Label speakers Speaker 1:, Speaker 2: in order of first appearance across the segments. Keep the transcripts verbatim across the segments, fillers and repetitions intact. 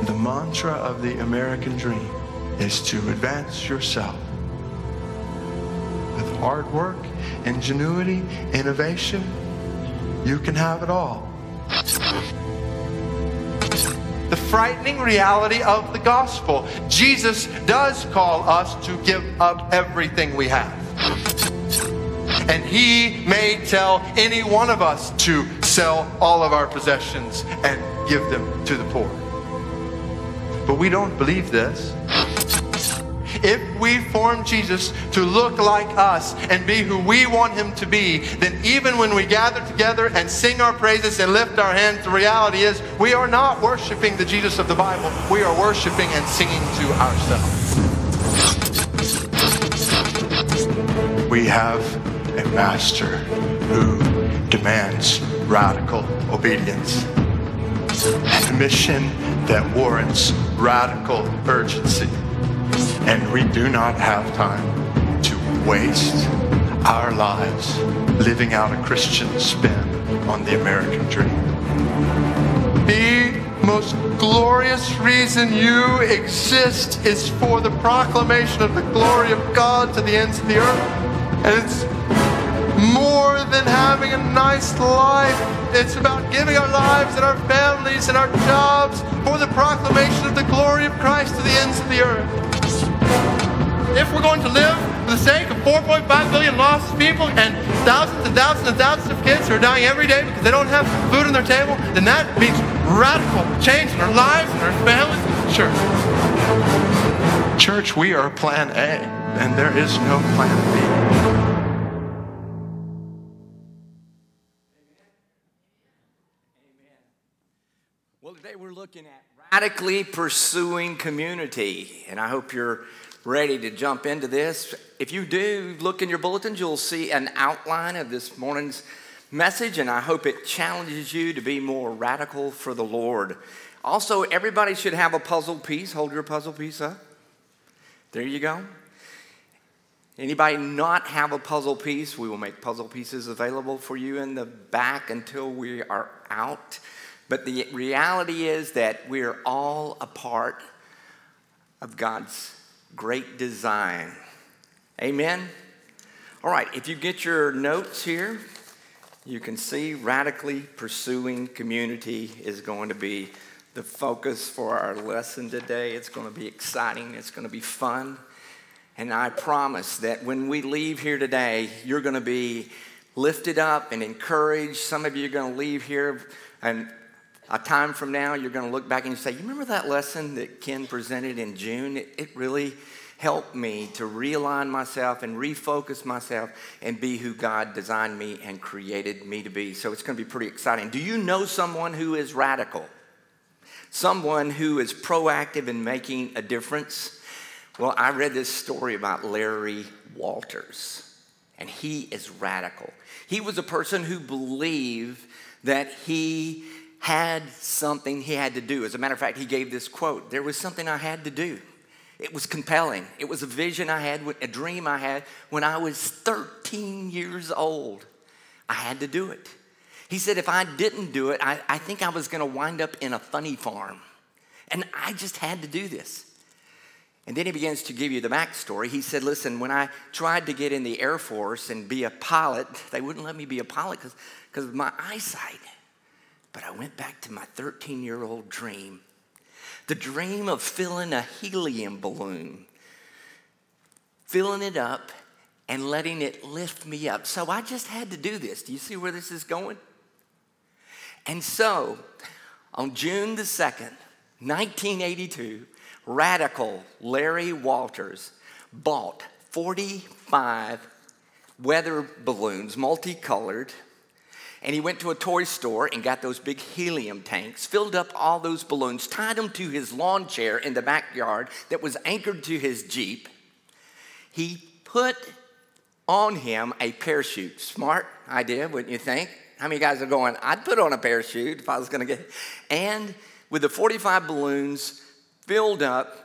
Speaker 1: The mantra of the American dream is to advance yourself. With hard work, ingenuity, innovation, you can have it all. The frightening reality of the gospel. Jesus does call us to give up everything we have. And he may tell any one of us to sell all of our possessions and give them to the poor. But we don't believe this. If we form Jesus to look like us and be who we want him to be, then even when we gather together and sing our praises and lift our hands, the reality is we are not worshiping the Jesus of the Bible. We are worshiping and singing to ourselves. We have a master who demands radical obedience and a mission that warrants radical urgency. And we do not have time to waste our lives living out a Christian spin on the American dream. The most glorious reason you exist is for the proclamation of the glory of God to the ends of the earth. And it's more than having a nice life. It's about giving our lives and our families and our jobs for the proclamation of the glory of Christ to the ends of the earth. If we're going to live for the sake of four point five billion lost people and thousands and thousands and thousands of kids who are dying every day because they don't have food on their table, then that means radical change in our lives and our families. Sure. Church, we are plan A, and there is no plan B.
Speaker 2: Well, today we're looking at radically pursuing community, and I hope you're ready to jump into this. If you do, look in your bulletins, you'll see an outline of this morning's message, and I hope it challenges you to be more radical for the Lord. Also, everybody should have a puzzle piece. Hold your puzzle piece up. There you go. Anybody not have a puzzle piece, we will make puzzle pieces available for you in the back until we are out. But the reality is that we're all a part of God's great design. Amen? All right, if you get your notes here, you can see radically pursuing community is going to be the focus for our lesson today. It's going to be exciting. It's going to be fun. And I promise that when we leave here today, you're going to be lifted up and encouraged. Some of you are going to leave here and a time from now, you're going to look back and you say, you remember that lesson that Ken presented in June? It, it really helped me to realign myself and refocus myself and be who God designed me and created me to be. So it's going to be pretty exciting. Do you know someone who is radical? Someone who is proactive in making a difference? Well, I read this story about Larry Walters, and he is radical. He was a person who believed that he had something he had to do. As a matter of fact, he gave this quote, there was something I had to do. It was compelling. It was a vision I had, a dream I had when I was thirteen years old. I had to do it. He said if I didn't do it, I, I think I was going to wind up in a funny farm. And I just had to do this. And then he begins to give you the backstory. He said, listen, when I tried to get in the Air Force and be a pilot, they wouldn't let me be a pilot because of my eyesight. But I went back to my thirteen-year-old dream, the dream of filling a helium balloon, filling it up and letting it lift me up. So I just had to do this. Do you see where this is going? And so on June the second, nineteen eighty-two, radical Larry Walters bought forty-five weather balloons, multicolored. And he went to a toy store and got those big helium tanks, filled up all those balloons, tied them to his lawn chair in the backyard that was anchored to his Jeep. He put on him a parachute. Smart idea, wouldn't you think? How many guys are going, I'd put on a parachute if I was going to get it. And with the forty-five balloons filled up,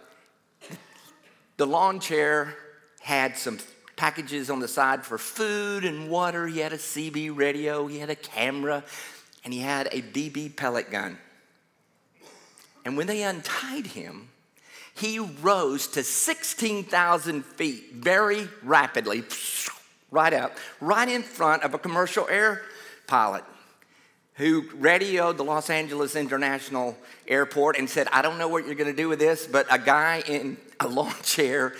Speaker 2: the lawn chair had some packages on the side for food and water. He had a C B radio, he had a camera, and he had a B B pellet gun. And when they untied him, he rose to sixteen thousand feet very rapidly, right up, right in front of a commercial air pilot who radioed the Los Angeles International Airport and said, I don't know what you're going to do with this, but a guy in a lawn chair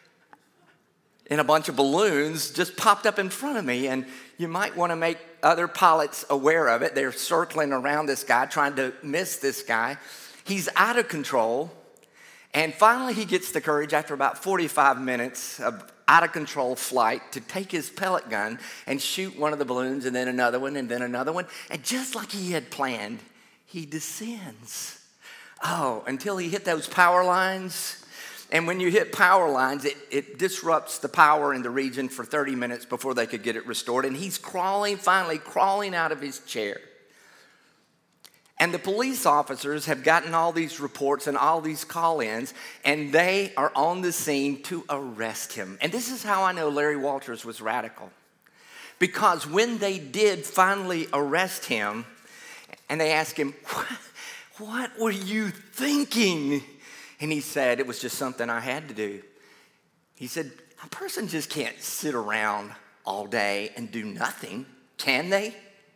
Speaker 2: and a bunch of balloons just popped up in front of me, and you might want to make other pilots aware of it. They're circling around this guy, trying to miss this guy. He's out of control, and finally he gets the courage after about forty-five minutes of out-of-control flight to take his pellet gun and shoot one of the balloons, and then another one, and then another one, and just like he had planned, he descends. Oh, until he hit those power lines. And when you hit power lines, it, it disrupts the power in the region for thirty minutes before they could get it restored. And he's crawling, finally crawling out of his chair. And the police officers have gotten all these reports and all these call-ins, and they are on the scene to arrest him. And this is how I know Larry Walters was radical. Because when they did finally arrest him, and they asked him, what, what were you thinking? And he said, it was just something I had to do. He said, a person just can't sit around all day and do nothing, can they?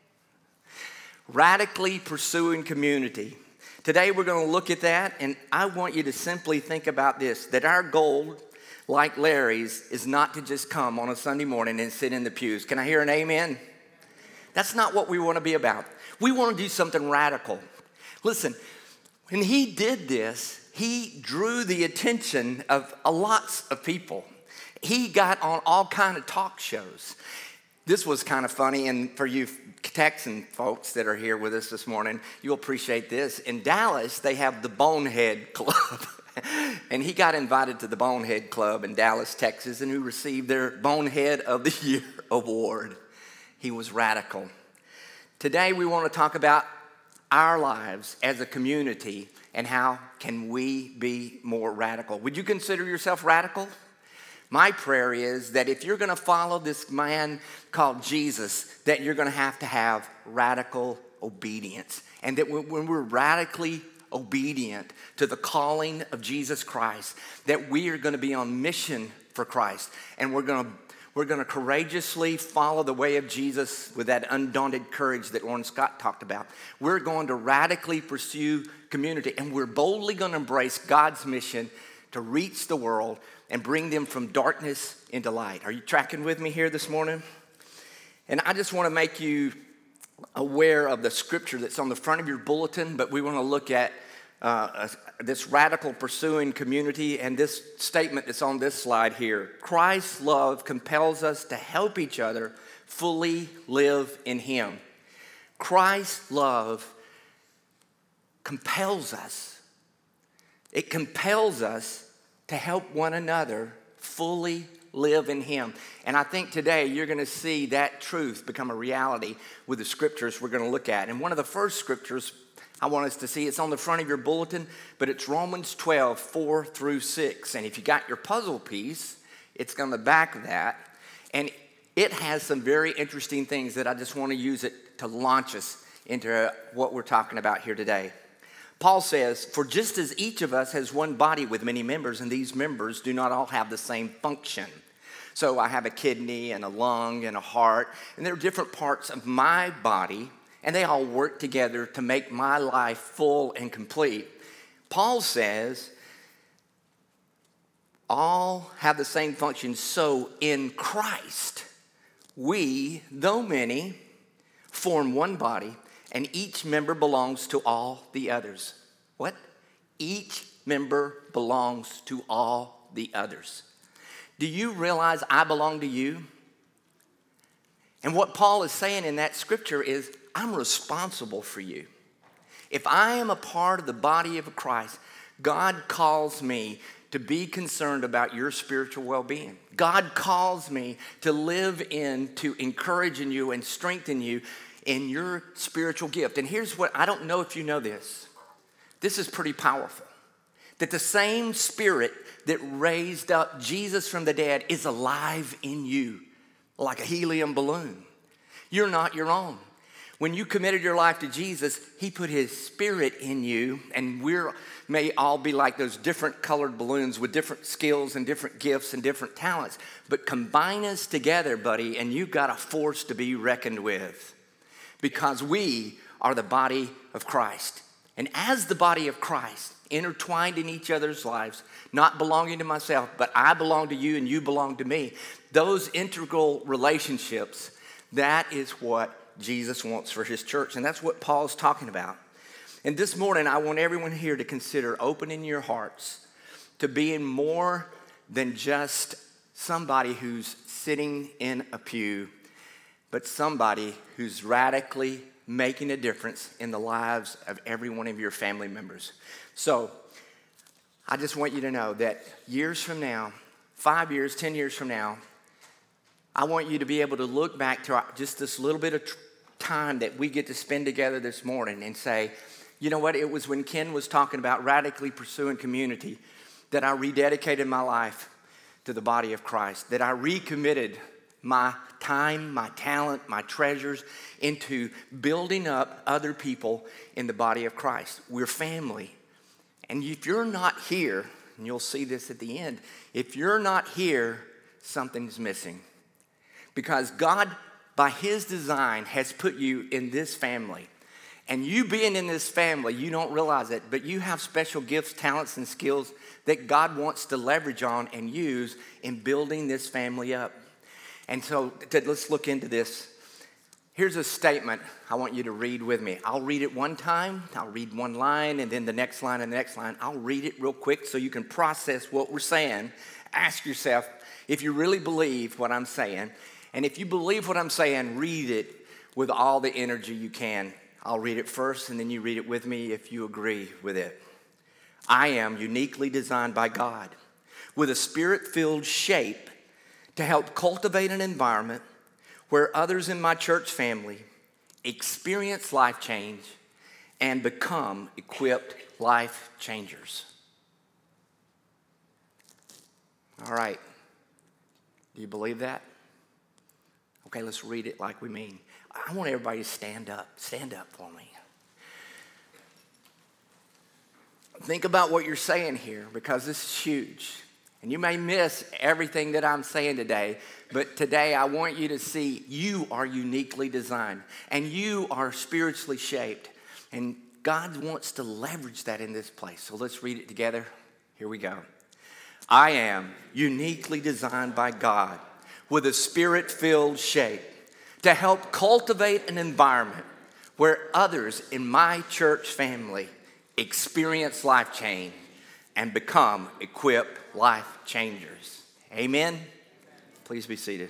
Speaker 2: Radically pursuing community. Today we're going to look at that, and I want you to simply think about this, that our goal, like Larry's, is not to just come on a Sunday morning and sit in the pews. Can I hear an amen? That's not what we want to be about. We want to do something radical. Listen, when he did this, he drew the attention of a lots of people. He got on all kind of talk shows. This was kind of funny, and for you Texan folks that are here with us this morning, you'll appreciate this. In Dallas, they have the Bonehead Club. And he got invited to the Bonehead Club in Dallas, Texas, and who received their Bonehead of the Year award. He was radical. Today, we want to talk about our lives as a community and how can we be more radical. Would you consider yourself radical? My prayer is that if you're going to follow this man called Jesus, that you're going to have to have radical obedience. And that when we're radically obedient to the calling of Jesus Christ, that we are going to be on mission for Christ. And we're going to we're going to courageously follow the way of Jesus with that undaunted courage that Warren Scott talked about. We're going to radically pursue community, and we're boldly going to embrace God's mission to reach the world and bring them from darkness into light. Are you tracking with me here this morning? And I just want to make you aware of the scripture that's on the front of your bulletin, but we want to look at uh, this radical pursuing community and this statement that's on this slide here. Christ's love compels us to help each other fully live in him. Christ's love compels us. It compels us to help one another fully live in him. And I think today you're going to see that truth become a reality with the scriptures we're going to look at. And one of the first scriptures I want us to see, it's on the front of your bulletin, but it's Romans twelve, four through six. And if you got your puzzle piece, it's on the back of that. And it has some very interesting things that I just want to use it to launch us into what we're talking about here today. Paul says, for just as each of us has one body with many members, and these members do not all have the same function. So I have a kidney and a lung and a heart, and they're different parts of my body, and they all work together to make my life full and complete. Paul says, all have the same function, so in Christ, we, though many, form one body, and each member belongs to all the others. What? Each member belongs to all the others. Do you realize I belong to you? And what Paul is saying in that scripture is, I'm responsible for you. If I am a part of the body of Christ, God calls me to be concerned about your spiritual well-being. God calls me to live in, to encourage in you and strengthen you in your spiritual gift. And here's what, I don't know if you know this. This is pretty powerful. That the same spirit that raised up Jesus from the dead is alive in you, like a helium balloon. You're not your own. When you committed your life to Jesus, he put his spirit in you, and we're may all be like those different colored balloons with different skills and different gifts and different talents. But combine us together, buddy, and you've got a force to be reckoned with, because we are the body of Christ. And as the body of Christ, intertwined in each other's lives, not belonging to myself, but I belong to you and you belong to me, those integral relationships, that is what Jesus wants for his church. And that's what Paul's talking about. And this morning, I want everyone here to consider opening your hearts to being more than just somebody who's sitting in a pew, but somebody who's radically making a difference in the lives of every one of your family members. So I just want you to know that years from now, five years, ten years from now, I want you to be able to look back to our, just this little bit of tr- time that we get to spend together this morning and say, you know what, it was when Ken was talking about radically pursuing community that I rededicated my life to the body of Christ, that I recommitted my time, my talent, my treasures into building up other people in the body of Christ. We're family. And if you're not here, and you'll see this at the end, if you're not here, something's missing. Because God, by his design, has put you in this family. And you being in this family, you don't realize it, but you have special gifts, talents, and skills that God wants to leverage on and use in building this family up. And so let's look into this. Here's a statement I want you to read with me. I'll read it one time. I'll read one line, and then the next line and the next line. I'll read it real quick so you can process what we're saying. Ask yourself if you really believe what I'm saying. And if you believe what I'm saying, read it with all the energy you can. I'll read it first, and then you read it with me if you agree with it. I am uniquely designed by God with a spirit-filled shape to help cultivate an environment where others in my church family experience life change and become equipped life changers. All right. Do you believe that? Okay, let's read it like we mean. I want everybody to stand up. Stand up for me. Think about what you're saying here, because this is huge. And you may miss everything that I'm saying today, but today I want you to see you are uniquely designed and you are spiritually shaped. And God wants to leverage that in this place. So let's read it together. Here we go. I am uniquely designed by God with a spirit-filled shape to help cultivate an environment where others in my church family experience life change and become equipped life changers. Amen? Please be seated.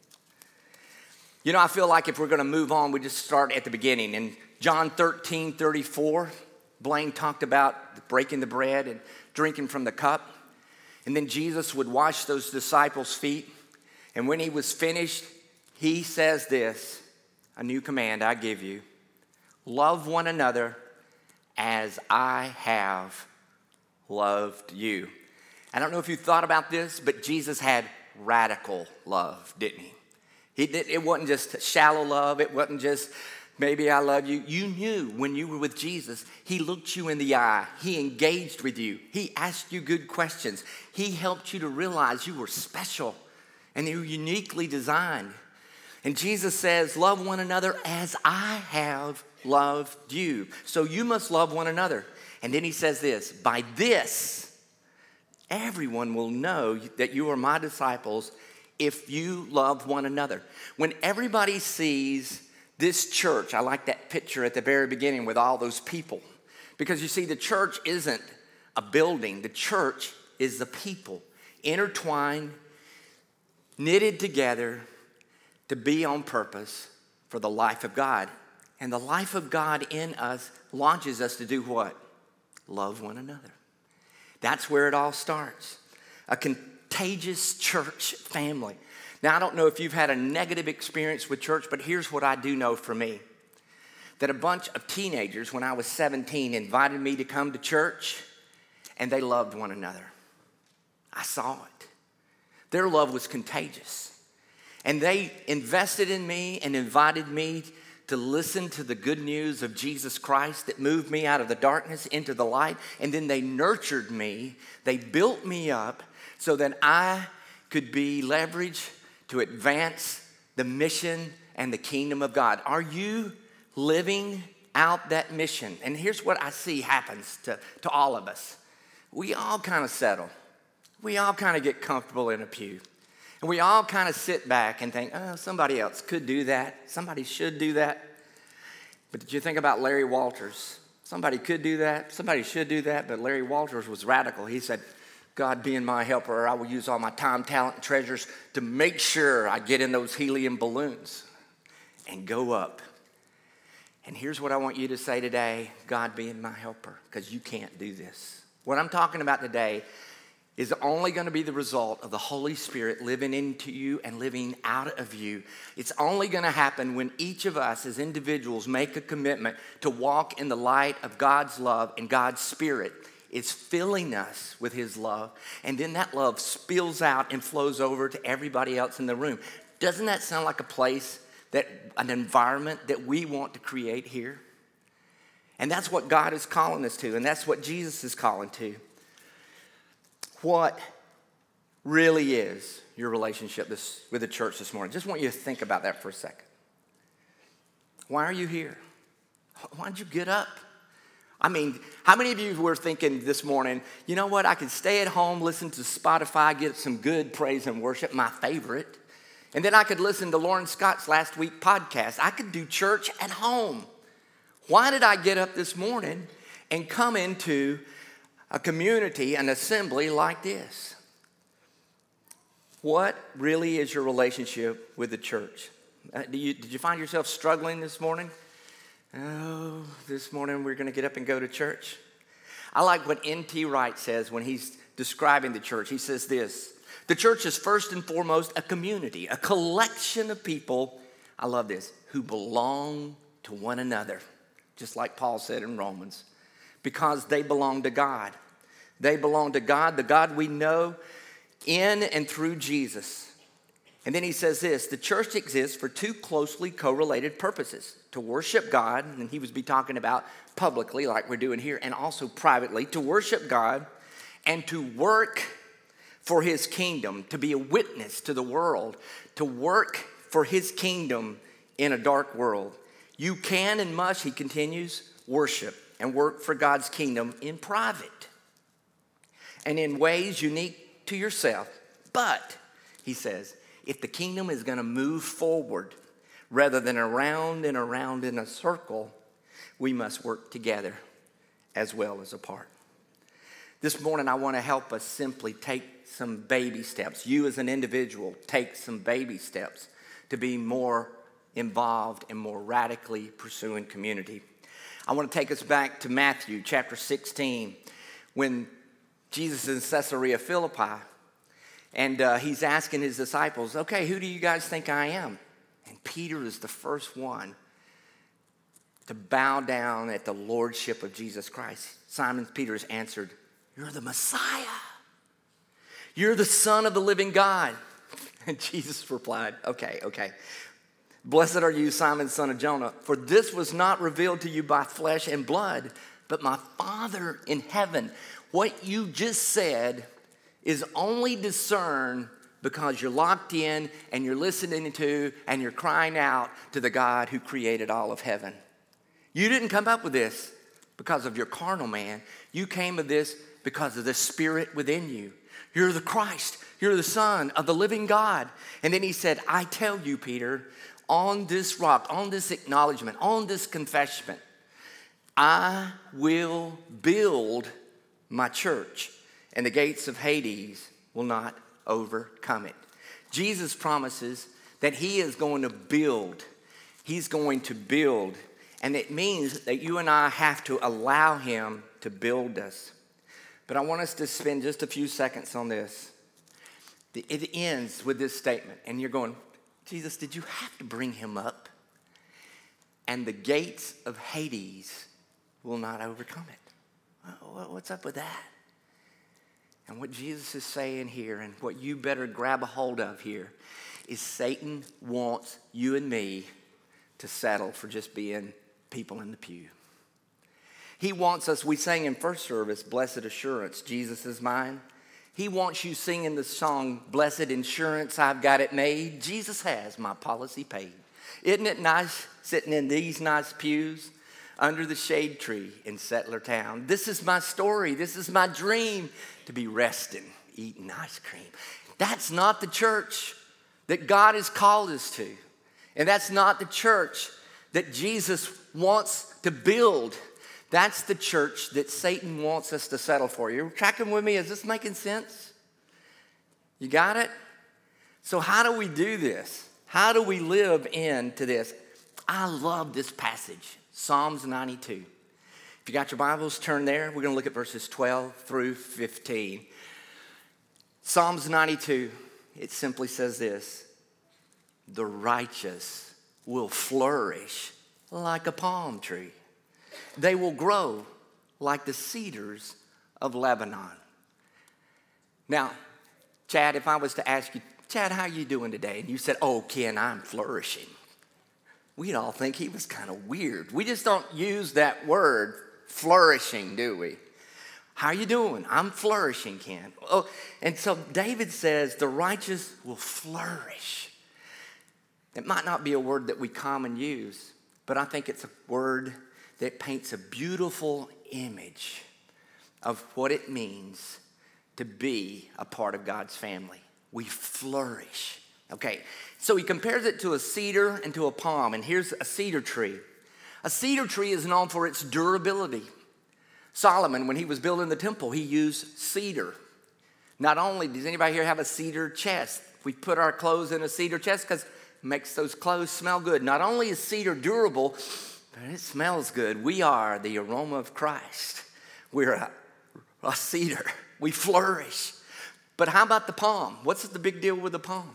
Speaker 2: You know, I feel like if we're going to move on, we just start at the beginning. In John thirteen thirty-four, Blaine talked about breaking the bread and drinking from the cup. And then Jesus would wash those disciples' feet. And when he was finished, he says this, a new command I give you. Love one another as I have loved you. I don't know if you thought about this, but Jesus had radical love, didn't he? He did, it wasn't just shallow love. It wasn't just maybe I love you. You knew when you were with Jesus, he looked you in the eye. He engaged with you. He asked you good questions. He helped you to realize you were special and you were uniquely designed. And Jesus says, love one another as I have loved you. So you must love one another. And then he says this, by this, everyone will know that you are my disciples if you love one another. When everybody sees this church, I like that picture at the very beginning with all those people. Because you see, the church isn't a building. The church is the people intertwined, knitted together to be on purpose for the life of God. And the life of God in us launches us to do what? Love one another. That's where it all starts. A contagious church family. Now, I don't know if you've had a negative experience with church, but here's what I do know for me. That a bunch of teenagers, when I was seventeen, invited me to come to church, and they loved one another. I saw it. Their love was contagious. And they invested in me and invited me to listen to the good news of Jesus Christ that moved me out of the darkness into the light. And then they nurtured me. They built me up so that I could be leveraged to advance the mission and the kingdom of God. Are you living out that mission? And here's what I see happens to, to all of us. We all kind of settle. We all kind of get comfortable in a pew. And we all kind of sit back and think, oh, somebody else could do that. Somebody should do that. But did you think about Larry Walters? Somebody could do that. Somebody should do that. But Larry Walters was radical. He said, God being my helper, I will use all my time, talent, and treasures to make sure I get in those helium balloons and go up. And here's what I want you to say today, God being my helper, because you can't do this. What I'm talking about today is only going to be the result of the Holy Spirit living into you and living out of you. It's only going to happen when each of us as individuals make a commitment to walk in the light of God's love and God's Spirit. It's filling us with his love, and then that love spills out and flows over to everybody else in the room. Doesn't that sound like a place, that an environment that we want to create here? And that's what God is calling us to, and that's what Jesus is calling to. What really is your relationship this, with the church this morning? Just want you to think about that for a second. Why are you here? Why did you get up? I mean, how many of you were thinking this morning, you know what, I could stay at home, listen to Spotify, get some good praise and worship, my favorite, and then I could listen to Lauren Scott's last week podcast. I could do church at home. Why did I get up this morning and come into a community, an assembly like this? What really is your relationship with the church? Uh, do you, did you find yourself struggling this morning? Oh, this morning we're going to get up and go to church. I like what N T Wright says when he's describing the church. He says this: the church is first and foremost a community, a collection of people, I love this, who belong to one another, just like Paul said in Romans, because they belong to God. They belong to God, the God we know in and through Jesus. And then he says this: the church exists for two closely correlated purposes: to worship God, and he was be talking about publicly like we're doing here, and also privately, to worship God and to work for his kingdom, to be a witness to the world, to work for his kingdom in a dark world. You can and must, he continues, worship and work for God's kingdom in private and in ways unique to yourself. But, he says, if the kingdom is going to move forward rather than around and around in a circle, we must work together as well as apart. This morning, I want to help us simply take some baby steps. You as an individual, take some baby steps to be more involved and more radically pursuing community. I want to take us back to Matthew chapter sixteen, when Jesus is in Caesarea Philippi, and uh, he's asking his disciples, okay, who do you guys think I am? And Peter is the first one to bow down at the lordship of Jesus Christ. Simon Peter's answered, you're the Messiah. You're the Son of the living God. And Jesus replied, okay, okay. Blessed are you, Simon, son of Jonah, for this was not revealed to you by flesh and blood, but my Father in heaven. What you just said is only discerned because you're locked in and you're listening to and you're crying out to the God who created all of heaven. You didn't come up with this because of your carnal man. You came with this because of the Spirit within you. You're the Christ. You're the Son of the living God. And then he said, I tell you, Peter, on this rock, on this acknowledgement, on this confession, I will build my church, and the gates of Hades will not overcome it. Jesus promises that he is going to build. He's going to build. And it means that you and I have to allow him to build us. But I want us to spend just a few seconds on this. It ends with this statement. And you're going, Jesus, did you have to bring him up? And the gates of Hades will not overcome it. What's up with that? And what Jesus is saying here, and what you better grab a hold of here, is Satan wants you and me to settle for just being people in the pew. He wants us, we sang in first service, Blessed Assurance, Jesus is mine. He wants you singing the song, Blessed Insurance, I've got it made. Jesus has my policy paid. Isn't it nice sitting in these nice pews under the shade tree in Settler Town? This is my story. This is my dream, to be resting, eating ice cream. That's not the church that God has called us to. And that's not the church that Jesus wants to build. That's the church that Satan wants us to settle for. You're tracking with me? Is this making sense? You got it? So how do we do this? How do we live into this? I love this passage, Psalms ninety-two. If you got your Bibles, turn there. We're going to look at verses twelve through fifteen. Psalms ninety-two, it simply says this: the righteous will flourish like a palm tree. They will grow like the cedars of Lebanon. Now, Chad, if I was to ask you, Chad, how are you doing today? And you said, oh, Ken, I'm flourishing. We'd all think he was kind of weird. We just don't use that word, flourishing, do we? How are you doing? I'm flourishing, Ken. Oh, and so David says the righteous will flourish. It might not be a word that we common use, but I think it's a word that paints a beautiful image of what it means to be a part of God's family. We flourish. Okay, so he compares it to a cedar and to a palm, and here's a cedar tree. A cedar tree is known for its durability. Solomon, when he was building the temple, he used cedar. Not only, does anybody here have a cedar chest? We put our clothes in a cedar chest because it makes those clothes smell good. Not only is cedar durable, but it smells good. We are the aroma of Christ. We're a, a cedar. We flourish. But how about the palm? What's the big deal with the palm?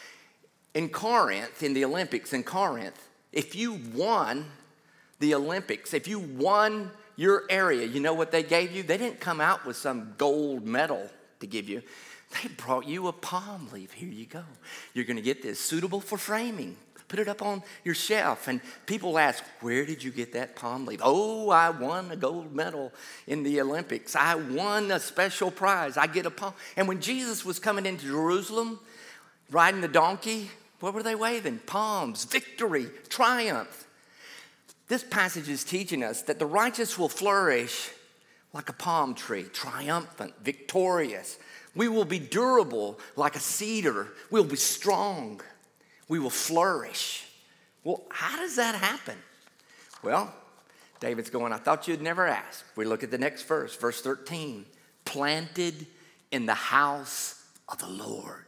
Speaker 2: In Corinth, in the Olympics in Corinth, if you won the Olympics, if you won your area, you know what they gave you? They didn't come out with some gold medal to give you. They brought you a palm leaf. Here you go. You're going to get this, suitable for framing. Put it up on your shelf. And people ask, where did you get that palm leaf? Oh, I won a gold medal in the Olympics. I won a special prize. I get a palm. And when Jesus was coming into Jerusalem, riding the donkey, what were they waving? Palms, victory, triumph. This passage is teaching us that the righteous will flourish like a palm tree, triumphant, victorious. We will be durable like a cedar. We'll be strong. We will flourish. Well, how does that happen? Well, David's going, I thought you'd never ask. We look at the next verse, verse thirteen. Planted in the house of the Lord.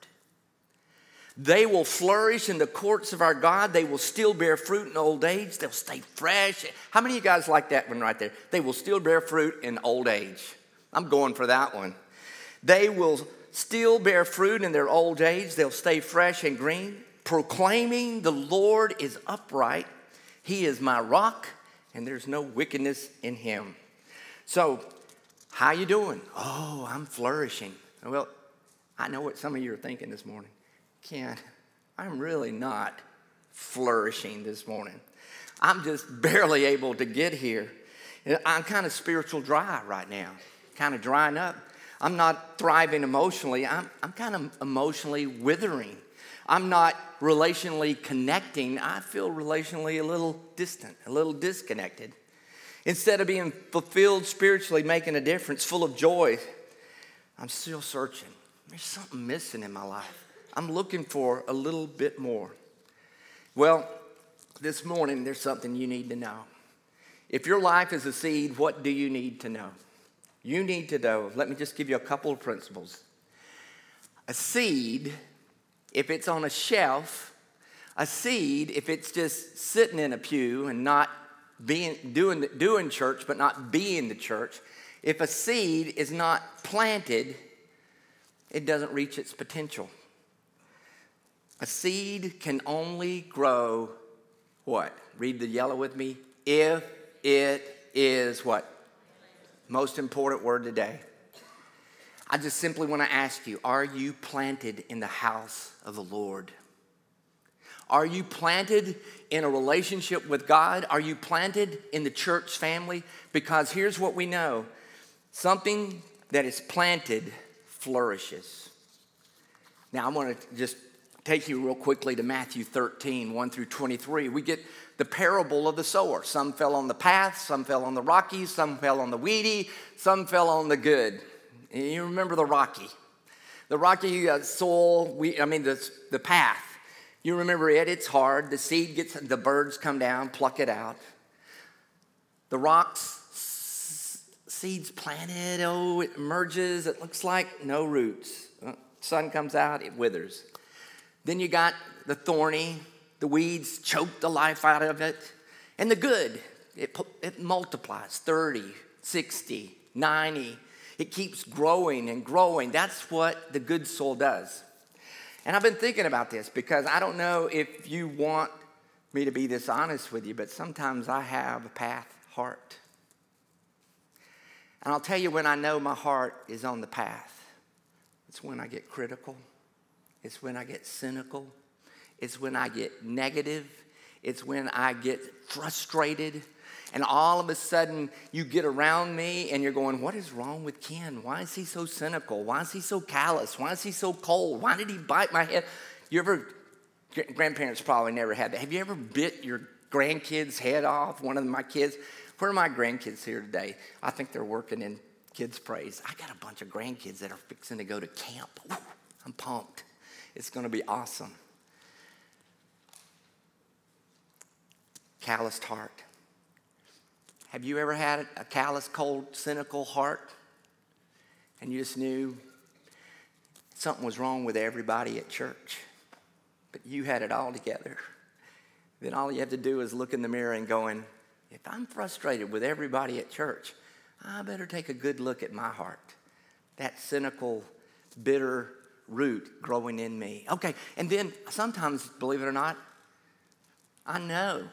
Speaker 2: They will flourish in the courts of our God. They will still bear fruit in old age. They'll stay fresh. How many of you guys like that one right there? They will still bear fruit in old age. I'm going for that one. They will still bear fruit in their old age. They'll stay fresh and green, proclaiming the Lord is upright. He is my rock, and there's no wickedness in him. So, how you doing? Oh, I'm flourishing. Well, I know what some of you are thinking this morning. Ken, I'm really not flourishing this morning. I'm just barely able to get here. I'm kind of spiritual dry right now, kind of drying up. I'm not thriving emotionally. I'm, I'm kind of emotionally withering. I'm not relationally connecting. I feel relationally a little distant, a little disconnected. Instead of being fulfilled spiritually, making a difference, full of joy, I'm still searching. There's something missing in my life. I'm looking for a little bit more. Well, this morning, there's something you need to know. If your life is a seed, what do you need to know? You need to know, let me just give you a couple of principles. A seed, if it's on a shelf, a seed, if it's just sitting in a pew and not being doing, doing church, but not being the church, if a seed is not planted, it doesn't reach its potential. A seed can only grow what? Read the yellow with me. If it is what? Most important word today. I just simply want to ask you, are you planted in the house of the Lord? Are you planted in a relationship with God? Are you planted in the church family? Because here's what we know. Something that is planted flourishes. Now, I want to just take you real quickly to Matthew thirteen, one through twenty-three. We get the parable of the sower. Some fell on the path, some fell on the rocky, some fell on the weedy, some fell on the good. And you remember the rocky. The rocky uh, soil, we, I mean the, the path. You remember it, it's hard. The seed gets, the birds come down, pluck it out. The rocks, s- seeds planted, oh, it emerges, it looks like no roots. Uh, sun comes out, it withers. Then you got the thorny, the weeds choke the life out of it. And the good, it, it multiplies, thirty, sixty, ninety. It keeps growing and growing. That's what the good soil does. And I've been thinking about this because I don't know if you want me to be this honest with you, but sometimes I have a path heart. And I'll tell you when I know my heart is on the path. It's when I get critical. It's when I get cynical. It's when I get negative. It's when I get frustrated. And all of a sudden, you get around me and you're going, what is wrong with Ken? Why is he so cynical? Why is he so callous? Why is he so cold? Why did he bite my head? You ever, grandparents probably never had that. Have you ever bit your grandkid's head off? One of my kids, where are my grandkids here today? I think they're working in kids' praise. I got a bunch of grandkids that are fixing to go to camp. Woo, I'm pumped. It's going to be awesome. Calloused heart. Have you ever had a callous, cold, cynical heart? And you just knew something was wrong with everybody at church, but you had it all together. Then all you have to do is look in the mirror and going, if I'm frustrated with everybody at church, I better take a good look at my heart. That cynical, bitter root growing in me. Okay, and then sometimes, believe it or not, I know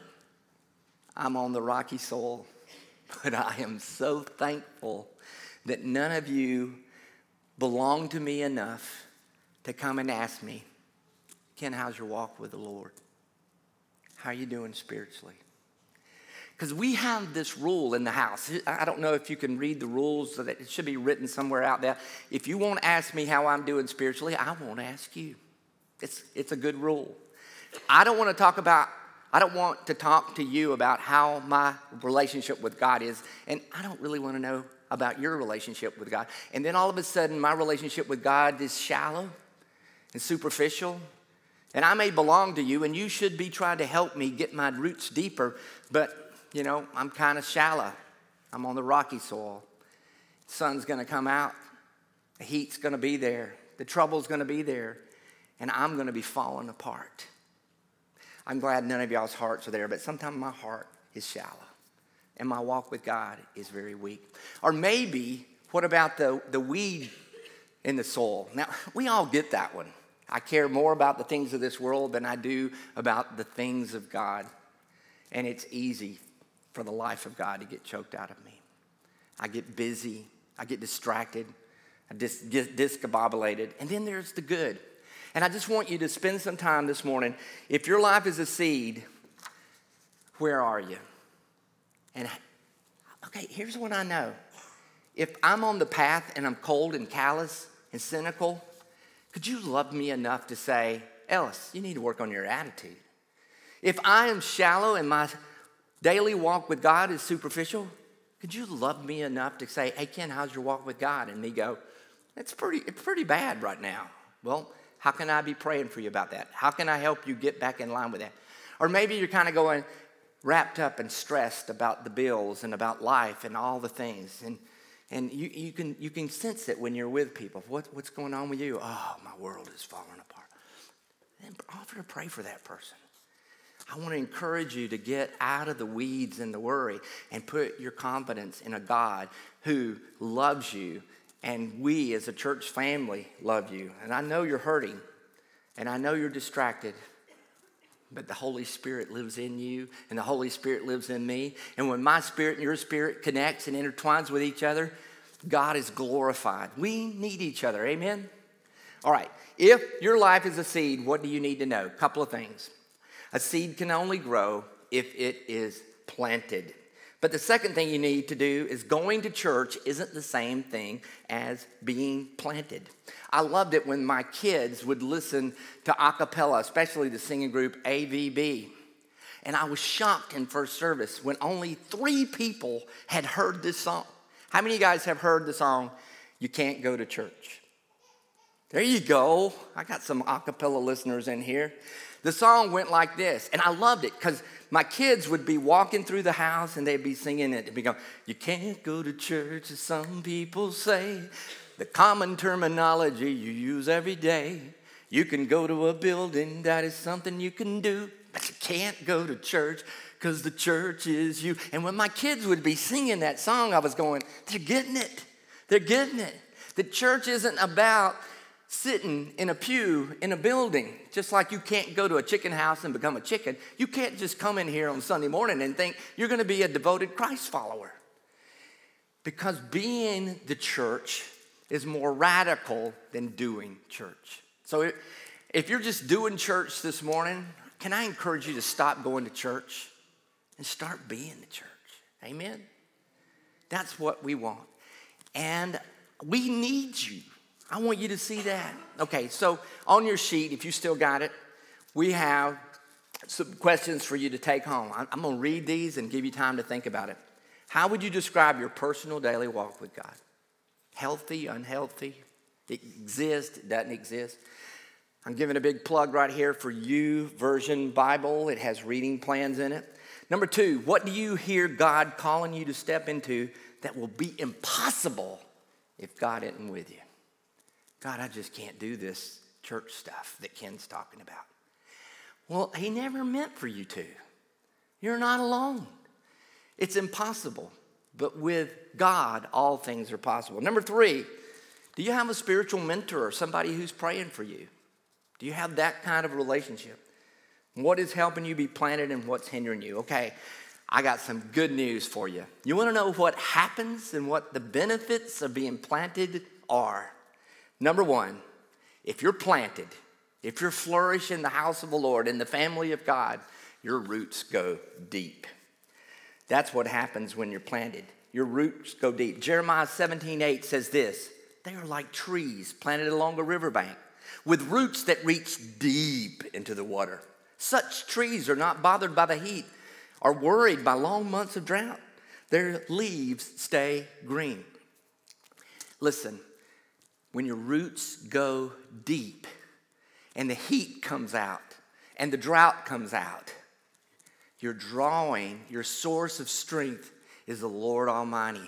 Speaker 2: I'm on the rocky soil. But I am so thankful that none of you belong to me enough to come and ask me, Ken, how's your walk with the Lord? How are you doing spiritually? Because we have this rule in the house. I don't know if you can read the rules, so that it should be written somewhere out there. If you won't ask me how I'm doing spiritually, I won't ask you. It's, it's a good rule. I don't want to talk about I don't want to talk to you about how my relationship with God is, and I don't really want to know about your relationship with God. And then all of a sudden, my relationship with God is shallow and superficial, and I may belong to you, and you should be trying to help me get my roots deeper, but, you know, I'm kind of shallow. I'm on the rocky soil. The sun's going to come out. The heat's going to be there. The trouble's going to be there, and I'm going to be falling apart. I'm glad none of y'all's hearts are there, but sometimes my heart is shallow and my walk with God is very weak. Or maybe, what about the, the weed in the soil? Now, we all get that one. I care more about the things of this world than I do about the things of God. And it's easy for the life of God to get choked out of me. I get busy. I get distracted. I dis- get discombobulated. And then there's the good. And I just want you to spend some time this morning. If your life is a seed, where are you? And, okay, here's what I know. If I'm on the path and I'm cold and callous and cynical, could you love me enough to say, Ellis, you need to work on your attitude? If I am shallow and my daily walk with God is superficial, could you love me enough to say, hey, Ken, how's your walk with God? And me go, it's pretty, it's pretty bad right now. Well, how can I be praying for you about that? How can I help you get back in line with that? Or maybe you're kind of going wrapped up and stressed about the bills and about life and all the things. And and you, you can you can sense it when you're with people. What, what's going on with you? Oh, my world is falling apart. Then offer to pray for that person. I want to encourage you to get out of the weeds and the worry and put your confidence in a God who loves you. And we as a church family love you. And I know you're hurting. And I know you're distracted. But the Holy Spirit lives in you. And the Holy Spirit lives in me. And when my spirit and your spirit connects and intertwines with each other, God is glorified. We need each other. Amen? All right. If your life is a seed, what do you need to know? A couple of things. A seed can only grow if it is planted. But the second thing you need to do is going to church isn't the same thing as being planted. I loved it when my kids would listen to a cappella, especially the singing group A V B. And I was shocked in first service when only three people had heard this song. How many of you guys have heard the song, You Can't Go to Church? There you go. I got some a cappella listeners in here. The song went like this, and I loved it because my kids would be walking through the house and they'd be singing it. They'd be going, you can't go to church, as some people say. The common terminology you use every day. You can go to a building, that is something you can do, but you can't go to church because the church is you. And when my kids would be singing that song, I was going, they're getting it. They're getting it. The church isn't about sitting in a pew in a building, just like you can't go to a chicken house and become a chicken. You can't just come in here on Sunday morning and think you're going to be a devoted Christ follower. Because being the church is more radical than doing church. So if you're just doing church this morning, can I encourage you to stop going to church and start being the church? Amen? That's what we want. And we need you. I want you to see that. Okay, so on your sheet, if you still got it, we have some questions for you to take home. I'm going to read these and give you time to think about it. How would you describe your personal daily walk with God? Healthy, unhealthy? It exists, it doesn't exist? I'm giving a big plug right here for You Version Bible. It has reading plans in it. Number two, what do you hear God calling you to step into that will be impossible if God isn't with you? God, I just can't do this church stuff that Ken's talking about. Well, he never meant for you to. You're not alone. It's impossible. But with God, all things are possible. Number three, do you have a spiritual mentor or somebody who's praying for you? Do you have that kind of relationship? What is helping you be planted and what's hindering you? Okay, I got some good news for you. You want to know what happens and what the benefits of being planted are? Number one, if you're planted, if you're flourishing in the house of the Lord, in the family of God, your roots go deep. That's what happens when you're planted. Your roots go deep. Jeremiah seventeen eight says this, they are like trees planted along a riverbank with roots that reach deep into the water. Such trees are not bothered by the heat or worried by long months of drought. Their leaves stay green. Listen. When your roots go deep and the heat comes out and the drought comes out, you're drawing, your source of strength is the Lord Almighty.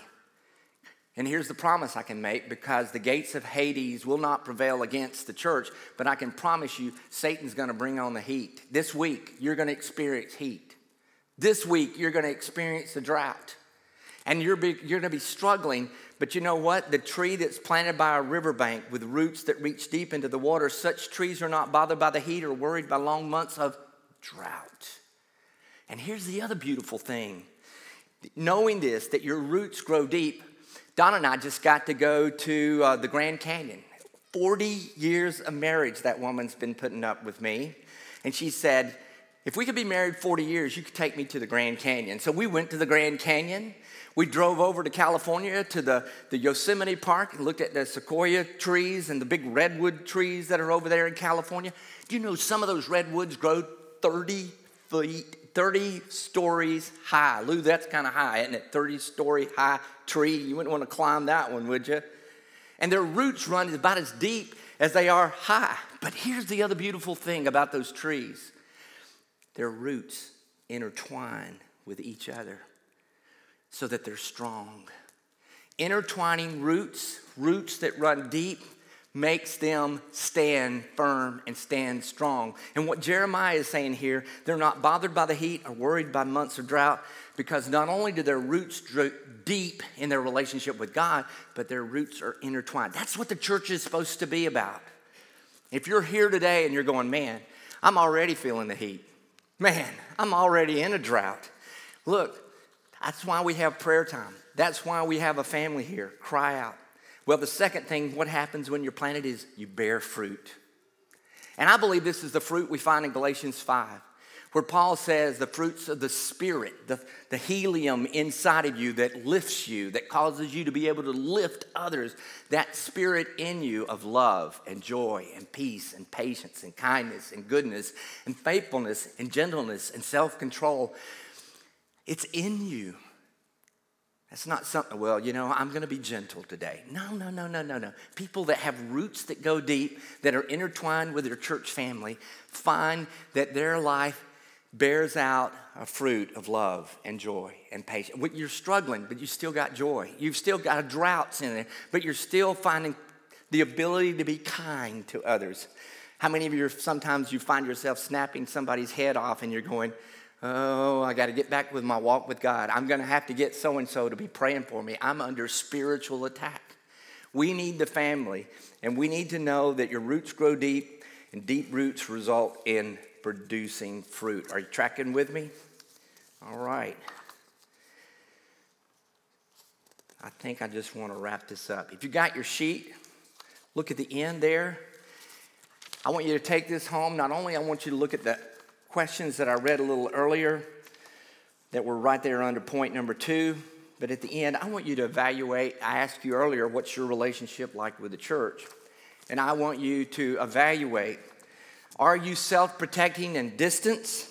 Speaker 2: And here's the promise I can make, because the gates of Hades will not prevail against the church, but I can promise you Satan's going to bring on the heat. This week, you're going to experience heat. This week, you're going to experience the drought. And you're, be, you're going to be struggling. But you know what? The tree that's planted by a riverbank with roots that reach deep into the water, such trees are not bothered by the heat or worried by long months of drought. And here's the other beautiful thing. Knowing this, that your roots grow deep, Donna and I just got to go to uh, the Grand Canyon. forty years of marriage that woman's been putting up with me. And she said, if we could be married forty years, you could take me to the Grand Canyon. So we went to the Grand Canyon. We drove over to California to the, the Yosemite Park and looked at the sequoia trees and the big redwood trees that are over there in California. Do you know some of those redwoods grow thirty feet, thirty stories high? Lou, that's kind of high, isn't it? thirty-story high tree. You wouldn't want to climb that one, would you? And their roots run about as deep as they are high. But here's the other beautiful thing about those trees. Their roots intertwine with each other so that they're strong. Intertwining roots, roots that run deep, makes them stand firm and stand strong. And what Jeremiah is saying here, they're not bothered by the heat or worried by months of drought, because not only do their roots drop deep in their relationship with God, but their roots are intertwined. That's what the church is supposed to be about. If you're here today and you're going, man, I'm already feeling the heat. Man, I'm already in a drought. Look, that's why we have prayer time. That's why we have a family here. Cry out. Well, the second thing, what happens when you're planted is you bear fruit. And I believe this is the fruit we find in Galatians five, where Paul says the fruits of the Spirit, the, the helium inside of you that lifts you, that causes you to be able to lift others, that Spirit in you of love and joy and peace and patience and kindness and goodness and faithfulness and gentleness and self-control, it's in you. That's not something, well, you know, I'm going to be gentle today. No, no, no, no, no, no. People that have roots that go deep, that are intertwined with their church family, find that their life bears out a fruit of love and joy and patience. You're struggling, but you still got joy. You've still got droughts in it, but you're still finding the ability to be kind to others. How many of you, sometimes you find yourself snapping somebody's head off and you're going, oh, I got to get back with my walk with God. I'm going to have to get so-and-so to be praying for me. I'm under spiritual attack. We need the family, and we need to know that your roots grow deep, and deep roots result in producing fruit. Are you tracking with me? All right. I think I just want to wrap this up. If you got your sheet, look at the end there. I want you to take this home. Not only I want you to look at the questions that I read a little earlier that were right there under point number two, but at the end, I want you to evaluate. I asked you earlier, what's your relationship like with the church? And I want you to evaluate, are you self-protecting and distant?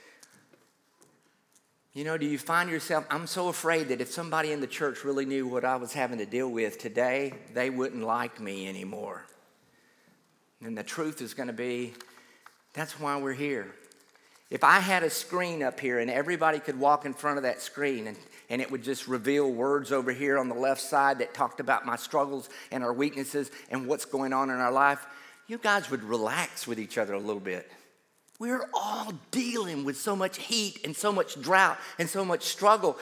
Speaker 2: You know, do you find yourself, I'm so afraid that if somebody in the church really knew what I was having to deal with today, they wouldn't like me anymore. And the truth is going to be, that's why we're here. If I had a screen up here and everybody could walk in front of that screen and, and it would just reveal words over here on the left side that talked about my struggles and our weaknesses and what's going on in our life, you guys would relax with each other a little bit. We're all dealing with so much heat and so much drought and so much struggle.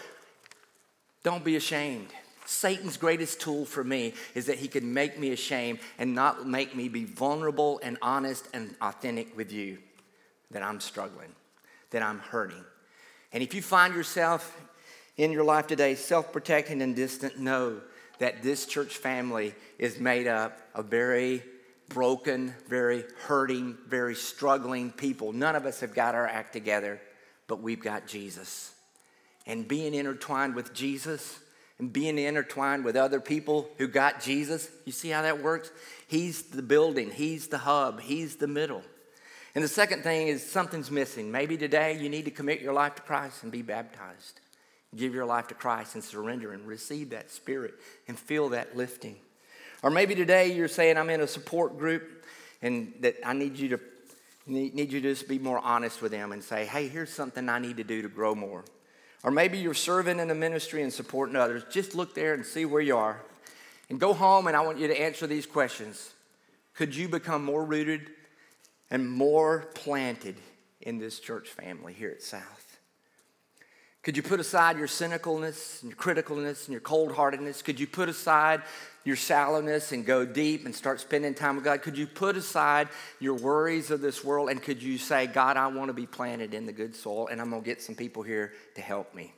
Speaker 2: Don't be ashamed. Satan's greatest tool for me is that he can make me ashamed and not make me be vulnerable and honest and authentic with you. That I'm struggling, that I'm hurting. And if you find yourself in your life today self-protecting and distant, know that this church family is made up of very broken, very hurting, very struggling people. None of us have got our act together, but we've got Jesus. And being intertwined with Jesus and being intertwined with other people who got Jesus, you see how that works? He's the building, he's the hub, he's the middle. And the second thing is something's missing. Maybe today you need to commit your life to Christ and be baptized. Give your life to Christ and surrender and receive that Spirit and feel that lifting. Or maybe today you're saying, I'm in a support group and that I need you to need you to just be more honest with them and say, hey, here's something I need to do to grow more. Or maybe you're serving in the ministry and supporting others. Just look there and see where you are. And go home and I want you to answer these questions. Could you become more rooted and more planted in this church family here at South? Could you put aside your cynicalness and your criticalness and your cold-heartedness? Could you put aside your shallowness and go deep and start spending time with God? Could you put aside your worries of this world and could you say, God, I want to be planted in the good soil and I'm going to get some people here to help me?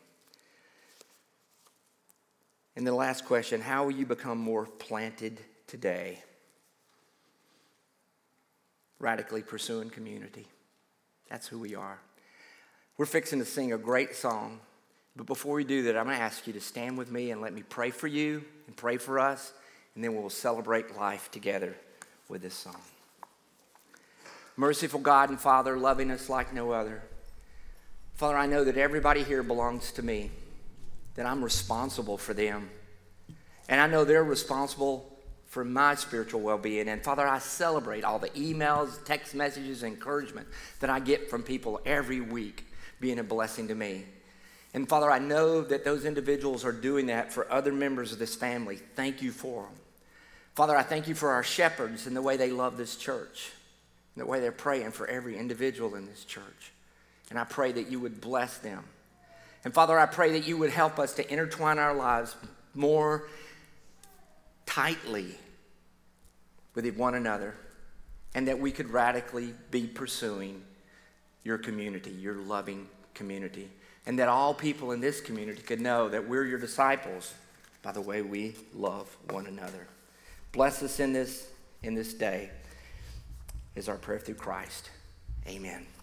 Speaker 2: And the last question, how will you become more planted today? Radically pursuing community. That's who we are. We're fixing to sing a great song. But before we do that, I'm going to ask you to stand with me and let me pray for you and pray for us. And then we'll celebrate life together with this song. Merciful God and Father, loving us like no other. Father, I know that everybody here belongs to me. That I'm responsible for them. And I know they're responsible for my spiritual well-being. And Father, I celebrate all the emails, text messages, encouragement that I get from people every week being a blessing to me. And Father, I know that those individuals are doing that for other members of this family. Thank you for them. Father, I thank you for our shepherds and the way they love this church, and the way they're praying for every individual in this church. And I pray that you would bless them. And Father, I pray that you would help us to intertwine our lives more tightly with one another, and that we could radically be pursuing your community, your loving community, and that all people in this community could know that we're your disciples by the way we love one another. Bless us in this, in this day is our prayer through Christ. Amen.